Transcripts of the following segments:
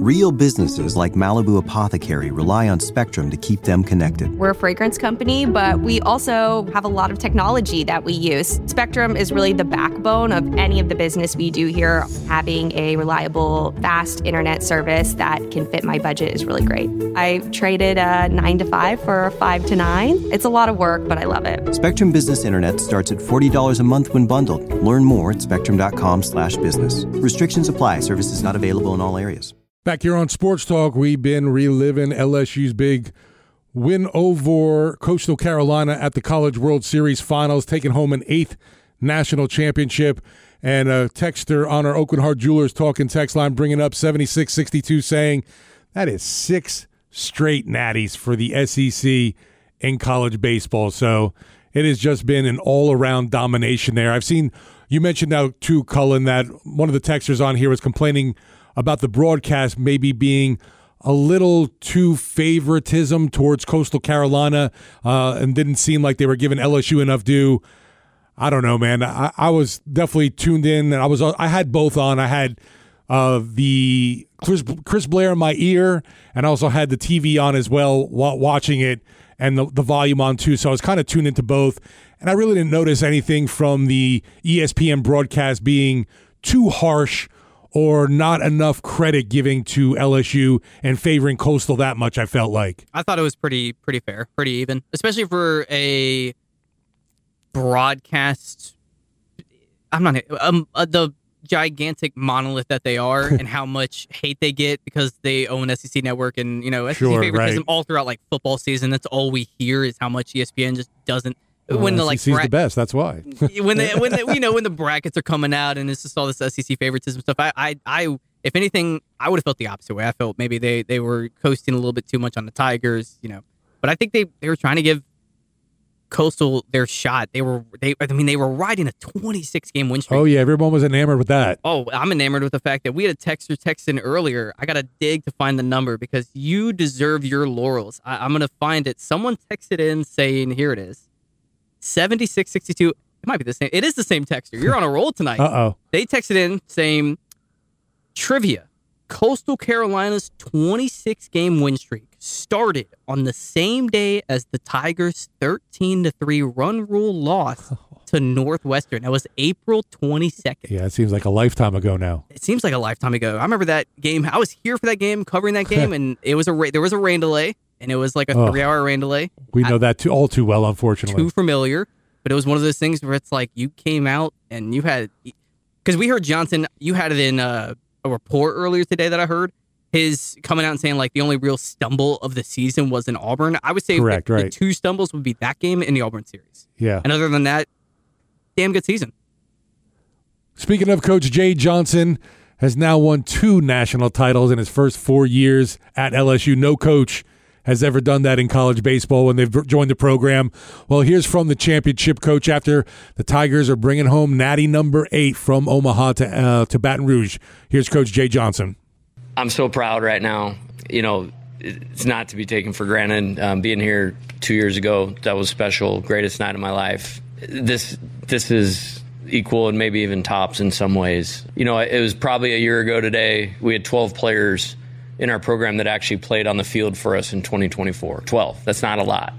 Real businesses like Malibu Apothecary rely on Spectrum to keep them connected. We're a fragrance company, but we also have a lot of technology that we use. Spectrum is really the backbone of any of the business we do here. Having a reliable, fast internet service that can fit my budget is really great. I traded a 9 to 5 for a 5 to 9. It's a lot of work, but I love it. Spectrum Business Internet starts at $40 a month when bundled. Learn more at spectrum.com/business. Restrictions apply. Services not available in all areas. Back here on Sports Talk, we've been reliving LSU's big win over Coastal Carolina at the College World Series Finals, taking home an 8th national championship. And a texter on our Oakland Heart Jewelers talking text line bringing up 7662 saying that is 6 straight natties for the SEC in college baseball. So it has just been an all-around domination there. I've seen, you mentioned now too, Cullen, that one of the texters on here was complaining about the broadcast maybe being a little too favoritism towards Coastal Carolina and didn't seem like they were giving LSU enough due. I don't know, man. I was definitely tuned in, and I had both on. I had the Chris Blair in my ear, and I also had the TV on as well while watching it, and the volume on too. So I was kind of tuned into both, and I really didn't notice anything from the ESPN broadcast being too harsh or not enough credit giving to LSU and favoring Coastal that much, I felt like. I thought it was pretty fair, pretty even, especially for a broadcast. I'm not the gigantic monolith that they are and how much hate they get because they own SEC Network and, SEC favoritism all throughout like football season. That's all we hear is how much ESPN just doesn't. When the SEC's the best, that's why. when the brackets are coming out and it's just all this SEC favoritism stuff, I if anything, I would have felt the opposite way. I felt maybe they were coasting a little bit too much on the Tigers, But I think they were trying to give Coastal their shot. They were riding a 26-game win streak. Oh yeah, everyone was enamored with that. Oh, I'm enamored with the fact that we had a texter text in earlier. I got to dig to find the number because you deserve your laurels. I'm going to find it. Someone texted in saying, here it is. 7662. It might be the same. It is the same texter. You're on a roll tonight. Uh-oh. They texted in saying, trivia. Coastal Carolina's 26-game win streak started on the same day as the Tigers' 13-3 run rule loss to Northwestern. That was April 22nd. Yeah, it seems like a lifetime ago now. It seems like a lifetime ago. I remember that game. I was here for that game, covering that game, and there was a rain delay. And it was like a 3-hour rain delay. We know that all too well, unfortunately. Too familiar. But it was one of those things where it's like you came out and you had... Because we heard Johnson, you had it in a report earlier today that I heard. His coming out and saying like the only real stumble of the season was in Auburn. I would say the 2 stumbles would be that game and the Auburn series. Yeah. And other than that, damn good season. Speaking of Coach Jay Johnson, has now won 2 national titles in his first 4 years at LSU. No coach has ever done that in college baseball when they've joined the program. Well, here's from the championship coach after the Tigers are bringing home natty number 8 from Omaha to Baton Rouge. Here's Coach Jay Johnson. I'm so proud right now. It's not to be taken for granted. Being here 2 years ago, that was special. Greatest night of my life. This is equal and maybe even tops in some ways. It was probably a year ago today. We had 12 players in our program that actually played on the field for us in 2024. 12. That's not a lot.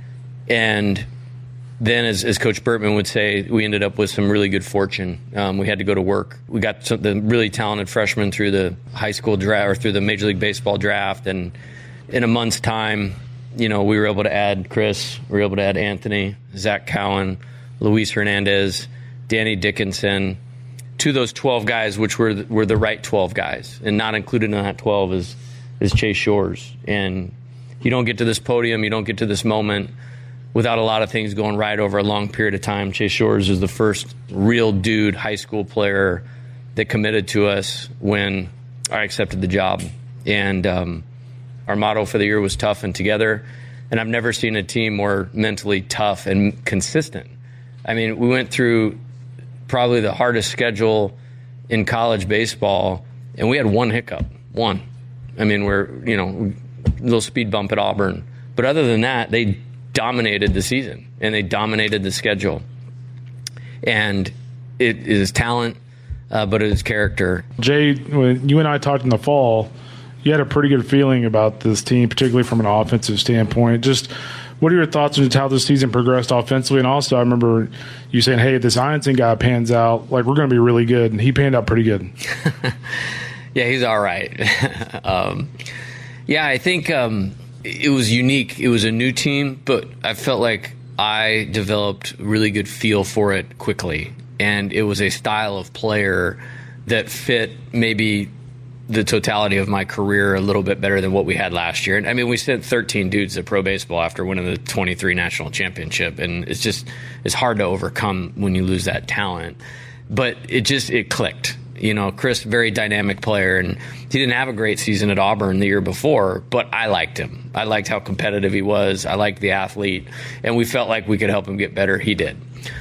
And then, as Coach Burtman would say, we ended up with some really good fortune. We had to go to work. We got the really talented freshmen through the high school draft or through the Major League Baseball draft. And in a month's time, we were able to add Chris. We were able to add Anthony, Zach Cowan, Luis Hernandez, Danny Dickinson, to those 12 guys, which were the right 12 guys. And not included in that 12 is Chase Shores. And you don't get to this podium, you don't get to this moment without a lot of things going right over a long period of time. Chase Shores is the first real dude high school player that committed to us when I accepted the job. And our motto for the year was tough and together. And I've never seen a team more mentally tough and consistent. I mean, we went through probably the hardest schedule in college baseball, and we had one hiccup. One. I mean, we're, a little speed bump at Auburn. But other than that, they dominated the season, and they dominated the schedule. And it is talent, but it is character. Jay, when you and I talked in the fall, you had a pretty good feeling about this team, particularly from an offensive standpoint. Just what are your thoughts on how this season progressed offensively? And also, I remember you saying, hey, if this Ianson guy pans out, like, we're going to be really good. And he panned out pretty good. Yeah, he's all right. I think it was unique. It was a new team, but I felt like I developed really good feel for it quickly. And it was a style of player that fit maybe the totality of my career a little bit better than what we had last year. And I mean, we sent 13 dudes to pro baseball after winning the 23 national championship. And it's hard to overcome when you lose that talent. But it clicked. You know, Chris, very dynamic player, and he didn't have a great season at Auburn the year before, but I liked him. I liked how competitive he was. I liked the athlete, and we felt like we could help him get better. He did.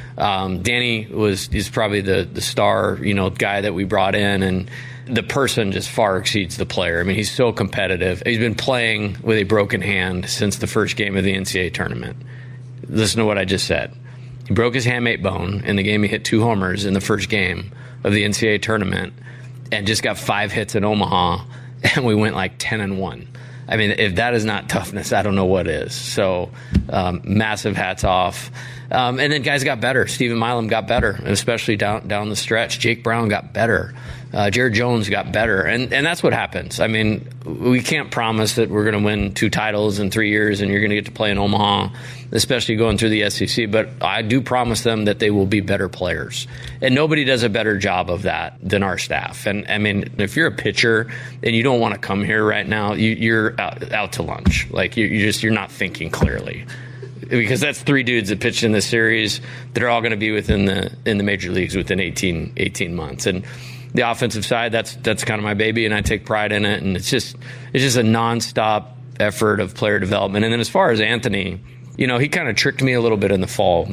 Danny is probably the star, guy that we brought in, and the person just far exceeds the player. I mean, he's so competitive. He's been playing with a broken hand since the first game of the NCAA tournament. Listen to what I just said. He broke his hamate bone in the game. He hit 2 homers in the first game of the NCAA tournament and just got 5 hits in Omaha, and we went like 10-1. I mean, if that is not toughness, I don't know what is. So massive hats off. And then guys got better. Stephen Milam got better, especially down the stretch. Jake Brown got better. Jared Jones got better. And that's what happens. I mean, we can't promise that we're going to win 2 titles in 3 years and you're going to get to play in Omaha, especially going through the SEC. But I do promise them that they will be better players. And nobody does a better job of that than our staff. And I mean, if you're a pitcher and you don't want to come here right now, you're out to lunch. Like you're not thinking clearly. Because that's 3 dudes that pitched in this series that are all going to be in the major leagues within 18 months. And the offensive side, that's kind of my baby, and I take pride in it. And it's just a nonstop effort of player development. And then as far as Anthony, he kind of tricked me a little bit in the fall,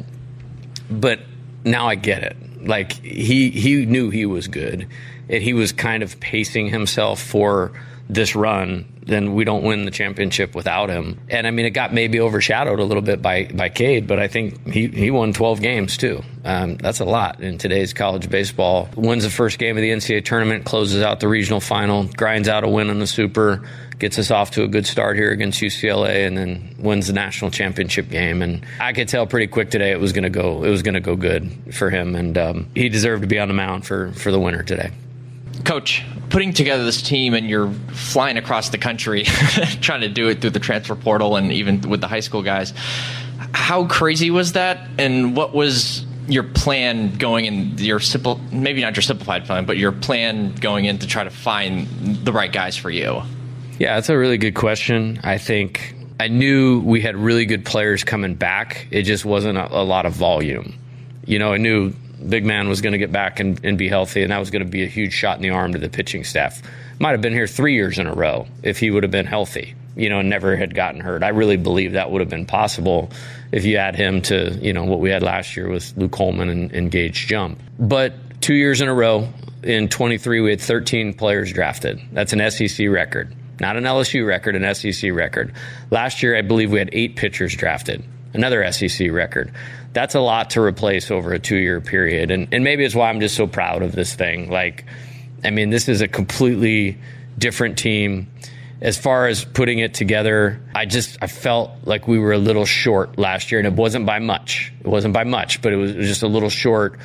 but now I get it. Like he knew he was good, and he was kind of pacing himself for this run. Then we don't win the championship without him. And I mean, it got maybe overshadowed a little bit by Cade, but I think he won 12 games too. That's a lot in today's college baseball. Wins the first game of the NCAA tournament, closes out the regional final, grinds out a win in the Super, gets us off to a good start here against UCLA, and then wins the national championship game. And I could tell pretty quick today it was going to go good for him, and he deserved to be on the mound for the winner today. Coach, putting together this team, and you're flying across the country trying to do it through the transfer portal and even with the high school guys, how crazy was that? And what was your plan going in, maybe not your simplified plan, but your plan going in to try to find the right guys for you? Yeah, that's a really good question. I think I knew we had really good players coming back. It just wasn't a lot of volume. I knew Big Man was going to get back and be healthy, and that was going to be a huge shot in the arm to the pitching staff. Might have been here 3 years in a row if he would have been healthy, and never had gotten hurt. I really believe that would have been possible if you add him to, what we had last year with Luke Coleman and Gage Jump. But 2 years in a row, in 23, we had 13 players drafted. That's an SEC record. Not an LSU record, an SEC record. Last year, I believe we had 8 pitchers drafted. Another SEC record. That's a lot to replace over a 2-year period. And maybe it's why I'm just so proud of this thing. This is a completely different team. As far as putting it together, I felt like we were a little short last year, and it wasn't by much. But it was just a little short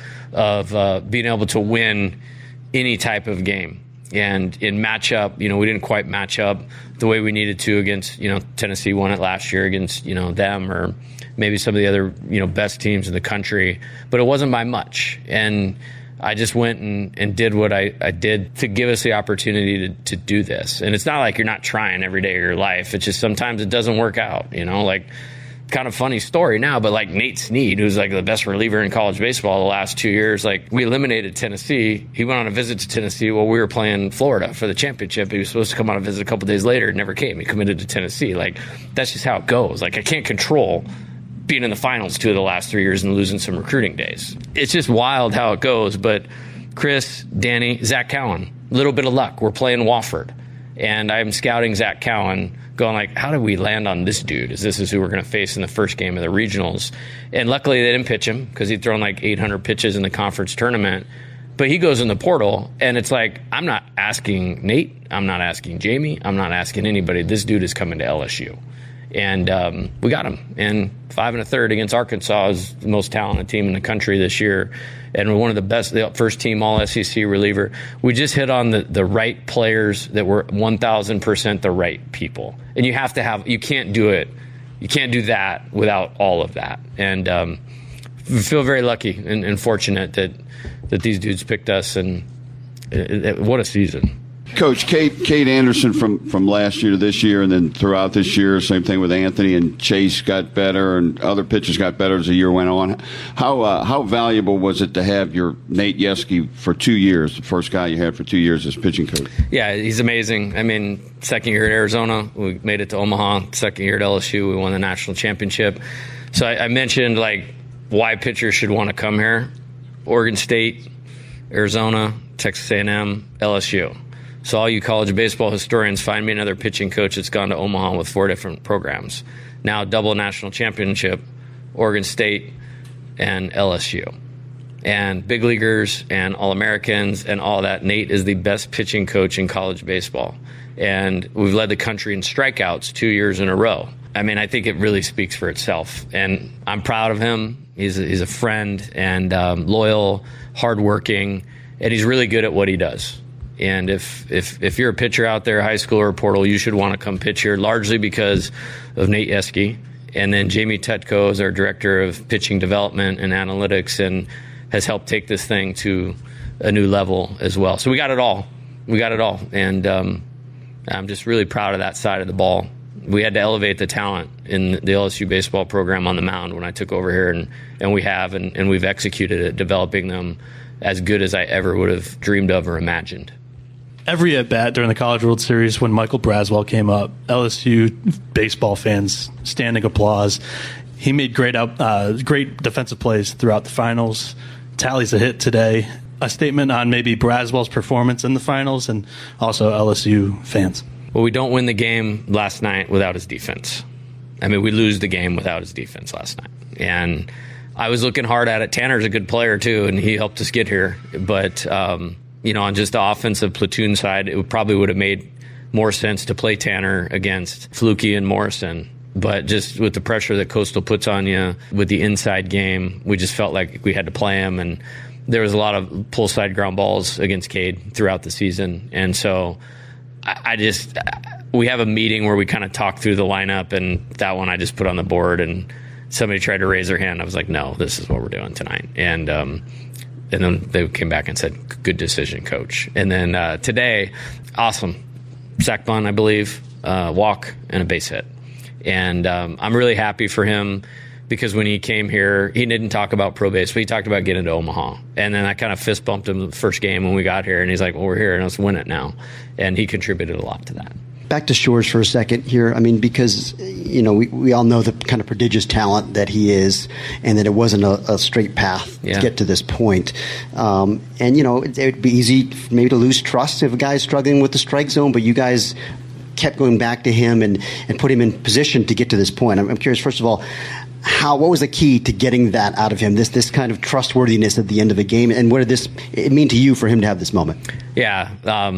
of being able to win any type of game. And in matchup, we didn't quite match up the way we needed to against, Tennessee won it last year against, them, or maybe some of the other, best teams in the country. But it wasn't by much. And I just went and did what I did to give us the opportunity to do this. And it's not like you're not trying every day of your life. It's just sometimes it doesn't work out, kind of funny story now, but like Nate Snead, who's like the best reliever in college baseball the last 2 years, we eliminated Tennessee. He went on a visit to Tennessee while we were playing Florida for the championship. He was supposed to come on a visit a couple days later. Never came. He committed to Tennessee. That's just how it goes. I can't control being in the finals 2 of the last 3 years and losing some recruiting days. It's just wild how it goes. But Chris, Danny, Zach Cowan, little bit of luck. We're playing Wofford, and I'm scouting Zach Cowan, going how did we land on this dude? This is who we're going to face in the first game of the regionals. And luckily they didn't pitch him because he'd thrown 800 pitches in the conference tournament. But he goes in the portal, and it's like, I'm not asking Nate, I'm not asking Jamie, I'm not asking anybody. This dude is coming to LSU. And we got him. And 5 1/3 against Arkansas is the most talented team in the country this year. And we're one of the best, the first team all-SEC reliever. We just hit on the right players that were 1,000% the right people. And you have to have, you can't do it. You can't do that without all of that. And we feel very lucky and fortunate that these dudes picked us. And what a season. Coach, Kate Anderson from last year to this year, and then throughout this year, same thing with Anthony and Chase got better, and other pitchers got better as the year went on. How valuable was it to have your Nate Yeskie for 2 years, the first guy you had for 2 years as pitching coach? Yeah, he's amazing. I mean, second year at Arizona, we made it to Omaha. Second year at LSU, we won the national championship. So I mentioned like why pitchers should want to come here: Oregon State, Arizona, Texas A&M, LSU. So all you college baseball historians, find me another pitching coach that's gone to Omaha with 4 different programs. Now double national championship, Oregon State and LSU. And big leaguers and All-Americans and all that. Nate is the best pitching coach in college baseball. And we've led the country in strikeouts 2 years in a row. I mean, I think it really speaks for itself. And I'm proud of him. He's a friend and loyal, hardworking, and he's really good at what he does. And if you're a pitcher out there, high school or portal, you should want to come pitch here, largely because of Nate Yeskie. And then Jamie Tetko is our director of pitching development and analytics and has helped take this thing to a new level as well. So we got it all. And I'm just really proud of that side of the ball. We had to elevate the talent in the LSU baseball program on the mound when I took over here, and we have, and we've executed it, developing them as good as I ever would have dreamed of or imagined. Every at-bat during the College World Series when Michael Braswell came up, LSU baseball fans, standing applause. He made great defensive plays throughout the finals. Tallies a hit today. A statement on maybe Braswell's performance in the finals and also LSU fans. Well, we don't win the game last night without his defense. I mean, we lose the game without his defense last night. And I was looking hard at it. Tanner's a good player, too, and he helped us get here. But, on just the offensive platoon side, it probably would have made more sense to play Tanner against Flukie and Morrison. But just with the pressure that Coastal puts on you with the inside game, we just felt like we had to play him. And there was a lot of pull-side ground balls against Cade throughout the season. And so we have a meeting where we kind of talk through the lineup, and that one I just put on the board, and somebody tried to raise their hand. I was like, no, this is what we're doing tonight. And then they came back and said, good decision, coach. And then today, awesome. Sack bunt, I believe, walk, and a base hit. And I'm really happy for him because when he came here, he didn't talk about pro base, but he talked about getting to Omaha. And then I kind of fist bumped him the first game when we got here, and he's like, well, we're here, and let's win it now. And he contributed a lot to that. Back to Shores for a second here. I mean, because, we all know the kind of prodigious talent that he is and that it wasn't a straight path to get to this point. It would be easy maybe to lose trust if a guy's struggling with the strike zone, but you guys kept going back to him and put him in position to get to this point. I'm curious, first of all, what was the key to getting that out of him, this kind of trustworthiness at the end of a game, and what did it mean to you for him to have this moment? Yeah,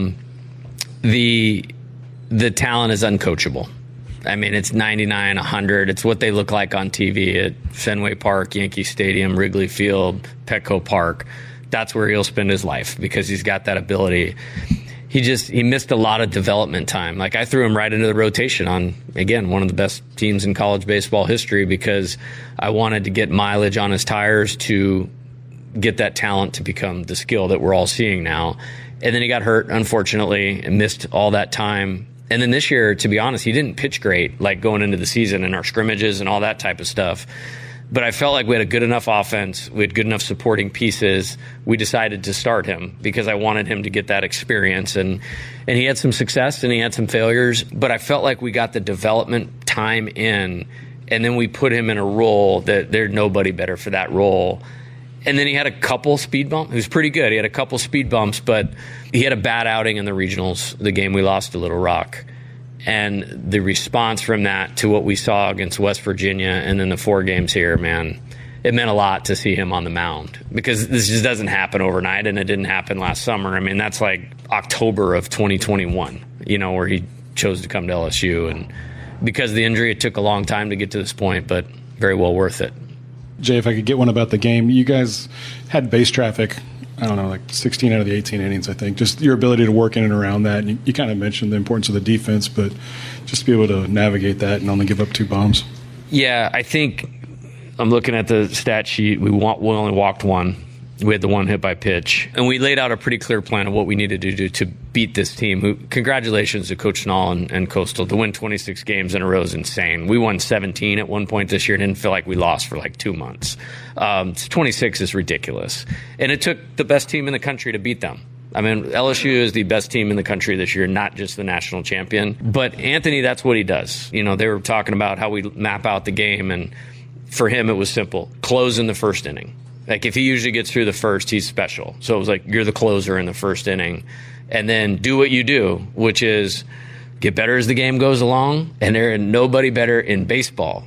the talent is uncoachable. I mean, it's 99, 100. It's what they look like on TV at Fenway Park, Yankee Stadium, Wrigley Field, Petco Park. That's where he'll spend his life because he's got that ability. He missed a lot of development time. Like, I threw him right into the rotation on, again, one of the best teams in college baseball history because I wanted to get mileage on his tires to get that talent to become the skill that we're all seeing now. And then he got hurt, unfortunately, and missed all that time. And then this year, to be honest, he didn't pitch great, like going into the season and our scrimmages and all that type of stuff. But I felt like we had a good enough offense. We had good enough supporting pieces. We decided to start him because I wanted him to get that experience. And he had some success and he had some failures. But I felt like we got the development time in, and then we put him in a role that there's nobody better for that role. And then he had a couple speed bumps. He was pretty good. He had a couple speed bumps, but he had a bad outing in the regionals, the game we lost to Little Rock. And the response from that to what we saw against West Virginia and then the 4 games here, man, it meant a lot to see him on the mound, because this just doesn't happen overnight, and it didn't happen last summer. I mean, that's like October of 2021, where he chose to come to LSU. And because of the injury, it took a long time to get to this point, but very well worth it. Jay, if I could get one about the game, you guys had base traffic, I don't know, like 16 out of the 18 innings, I think. Just your ability to work in and around that. And you kind of mentioned the importance of the defense, but just to be able to navigate that and only give up 2 bombs. Yeah, I think I'm looking at the stat sheet. We only walked 1. We had the 1 hit by pitch. And we laid out a pretty clear plan of what we needed to do to beat this team. Congratulations to Coach Schnall and Coastal. To win 26 games in a row is insane. We won 17 at one point this year and didn't feel like we lost for like 2 months. 26 is ridiculous. And it took the best team in the country to beat them. I mean, LSU is the best team in the country this year, not just the national champion. But Anthony, that's what he does. They were talking about how we map out the game, and for him it was simple. Close in the first inning. Like, if he usually gets through the first, he's special. So it was like, you're the closer in the first inning. And then do what you do, which is get better as the game goes along. And there is nobody better in baseball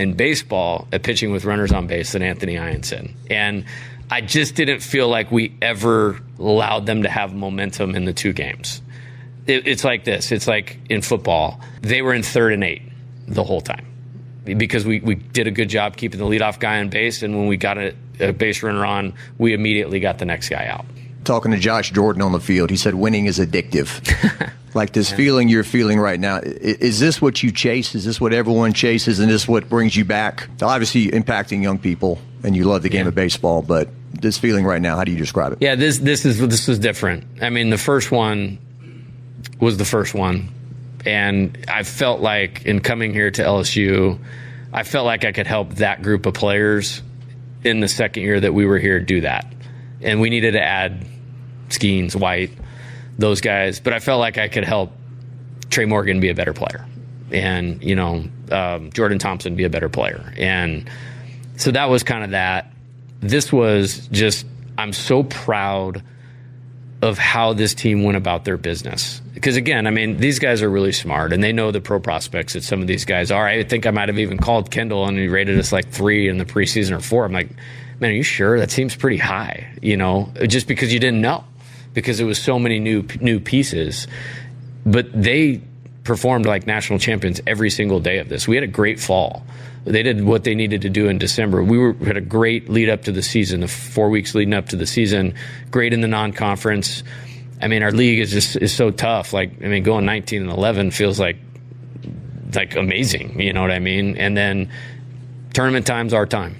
at pitching with runners on base than Anthony Ianson. And I just didn't feel like we ever allowed them to have momentum in the 2 games. It's like this. It's like in football. They were in 3rd and 8 the whole time, because we did a good job keeping the leadoff guy on base, and when we got a base runner on, we immediately got the next guy out. Talking to Josh Jordan on the field, he said winning is addictive. Like this feeling you're feeling right now, is this what you chase? Is this what everyone chases, and this what brings you back? Obviously impacting young people, and you love the game of baseball, but this feeling right now, how do you describe it? Yeah, this is different. I mean, the first one was the first one. And I felt like in coming here to LSU, I felt like I could help that group of players in the second year that we were here do that. And we needed to add Skeens, White, those guys. But I felt like I could help Trey Morgan be a better player. And, Jordan Thompson be a better player. And so that was kind of that. This was just, I'm so proud of how this team went about their business. Because again, I mean, these guys are really smart, and they know the pro prospects that some of these guys are. I think I might have even called Kendall, and he rated us like 3 in the preseason or 4. I'm like, man, are you sure? That seems pretty high, just because you didn't know, because it was so many new pieces. But they performed like national champions every single day of this. We had a great fall. They did what they needed to do in December. We had a great lead up to the season, the 4 weeks leading up to the season, great in the non-conference. I mean, our league is so tough. Like, I mean, going 19-11 feels like amazing. You know what I mean? And then tournament time's our time.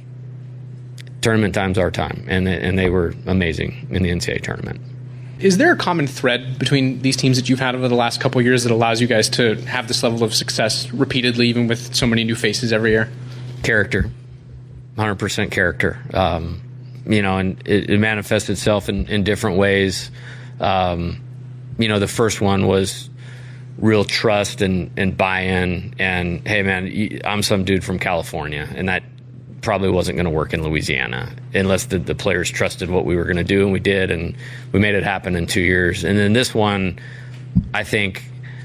And they were amazing in the NCAA tournament. Is there a common thread between these teams that you've had over the last couple of years that allows you guys to have this level of success repeatedly, even with so many new faces every year? Character. 100% character. And it manifests itself in different ways. The first one was real trust and buy-in, and hey man, I'm some dude from California, and that probably wasn't going to work in Louisiana unless the players trusted what we were going to do, and we did, and we made it happen in 2 years. And then this one, I think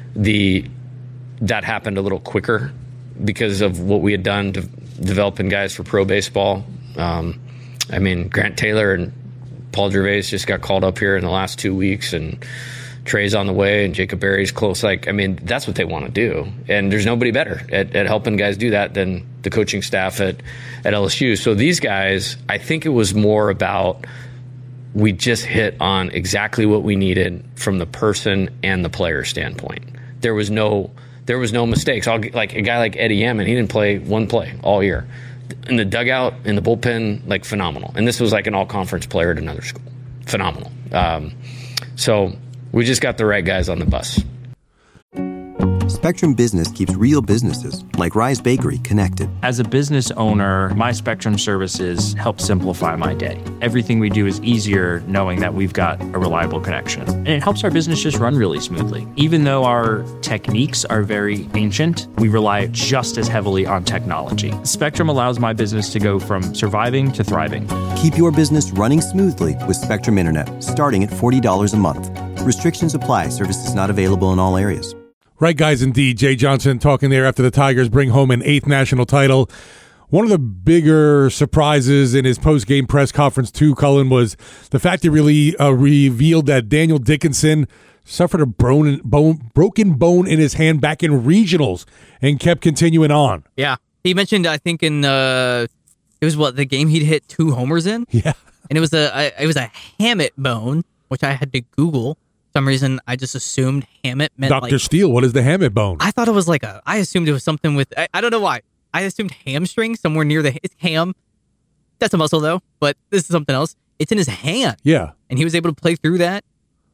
that happened a little quicker because of what we had done to developing guys for pro baseball. I mean, Grant Taylor and Paul Gervais just got called up here in the last 2 weeks, and Trey's on the way, and Jacob Berry's close. Like, I mean, that's what they want to do. And there's nobody better at helping guys do that than the coaching staff at LSU. So these guys, I think it was more about we just hit on exactly what we needed from the person and the player standpoint. There was no mistakes. Like a guy like Eddie Yaman, he didn't play one play all year. In the dugout, in the bullpen, like phenomenal. And this was like an all-conference player at another school. Phenomenal. So we just got the right guys on the bus. Spectrum Business keeps real businesses, like Rise Bakery, connected. As a business owner, my Spectrum services help simplify my day. Everything we do is easier knowing that we've got a reliable connection. And it helps our business just run really smoothly. Even though our techniques are very ancient, we rely just as heavily on technology. Spectrum allows my business to go from surviving to thriving. Keep your business running smoothly with Spectrum Internet, starting at $40 a month. Restrictions apply. Services not available in all areas. Right, guys, indeed. Jay Johnson talking there after the Tigers bring home an 8th national title. One of the bigger surprises in his post-game press conference too, Cullen, was the fact he really revealed that Daniel Dickinson suffered a broken bone in his hand back in regionals and kept continuing on. Yeah. He mentioned, I think in it was the game he'd hit 2 homers in? Yeah. And it was a hamate bone, which I had to Google. For some reason, I just assumed hamate meant Dr. Steele, what is the hamate bone? I thought it was I assumed it was something with, I don't know why. I assumed hamstring somewhere near it's ham. That's a muscle though, but this is something else. It's in his hand. Yeah. And he was able to play through that.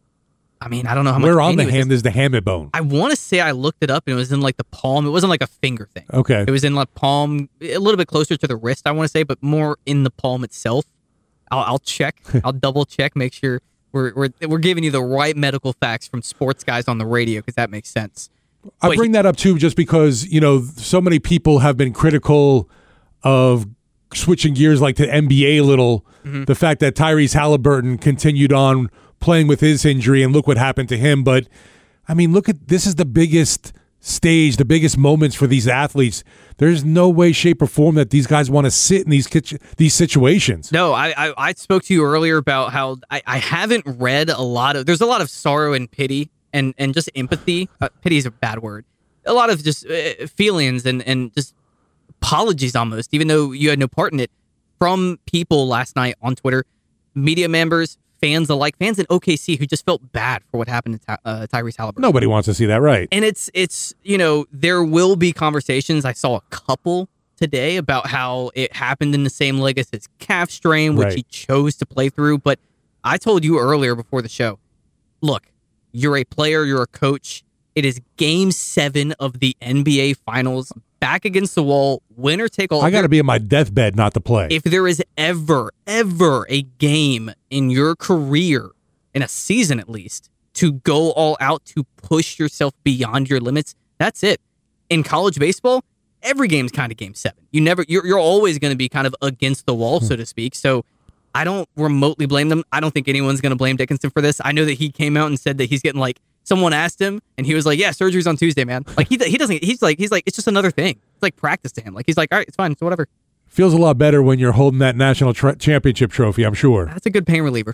I mean, I don't know how much. Where on the hand is the hamate bone? I want to say I looked it up and it was in the palm. It wasn't like a finger thing. Okay. It was in palm, a little bit closer to the wrist, I want to say, but more in the palm itself. I'll check. I'll double check, make sure we're giving you the right medical facts from sports guys on the radio, because that makes sense. I bring that up too just because, so many people have been critical of switching gears to NBA a little. Mm-hmm. The fact that Tyrese Halliburton continued on playing with his injury, and look what happened to him. But, I mean, this is the biggest stage, the biggest moments for these athletes. There's no way, shape, or form that these guys want to sit in these situations. No, I spoke to you earlier about how I haven't read there's a lot of sorrow and pity and just empathy. Pity is a bad word. A lot of just feelings and just apologies almost, even though you had no part in it, from people last night on Twitter, media members, fans alike, fans in OKC who just felt bad for what happened to Tyrese Halliburton. Nobody wants to see that, right? And it's there will be conversations. I saw a couple today about how it happened in the same leg as his calf strain, which he chose to play through. But I told you earlier before the show, look, you're a player, you're a coach. It is Game 7 of the NBA Finals. Back against the wall, winner take all. I got to be in my deathbed not to play. If there is ever a game in your career, in a season at least, to go all out, to push yourself beyond your limits, that's it. In college baseball, every game's kind of Game 7. You're always going to be kind of against the wall, so to speak. So I don't remotely blame them. I don't think anyone's going to blame Dickinson for this. I know that he came out and said that he's getting someone asked him and he was like, yeah, surgery's on Tuesday, man. He doesn't, he's like, it's just another thing. It's like practice to him. He's like, all right, it's fine. So whatever. Feels a lot better when you're holding that national championship trophy, I'm sure. That's a good pain reliever.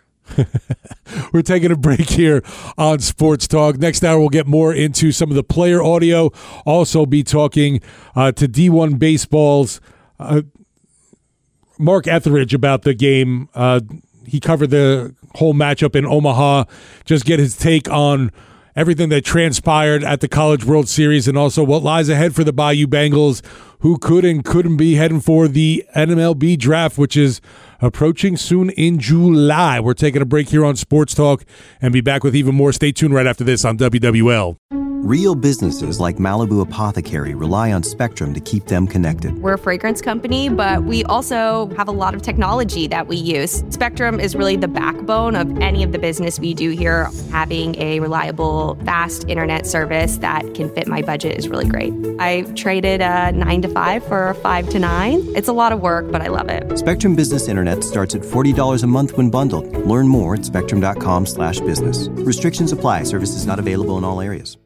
We're taking a break here on Sports Talk. Next hour, we'll get more into some of the player audio. Also be talking to D1 Baseball's Mark Etheridge about the game. He covered the whole matchup in Omaha. Just get his take on everything that transpired at the College World Series and also what lies ahead for the Bayou Bengals, who could and couldn't be heading for the NMLB draft, which is approaching soon in July. We're taking a break here on Sports Talk and be back with even more. Stay tuned right after this on WWL. Real businesses like Malibu Apothecary rely on Spectrum to keep them connected. We're a fragrance company, but we also have a lot of technology that we use. Spectrum is really the backbone of any of the business we do here. Having a reliable, fast internet service that can fit my budget is really great. I traded a 9 to 5 for a 5 to 9. It's a lot of work, but I love it. Spectrum Business Internet starts at $40 a month when bundled. Learn more at spectrum.com/business. Restrictions apply. Services not available in all areas.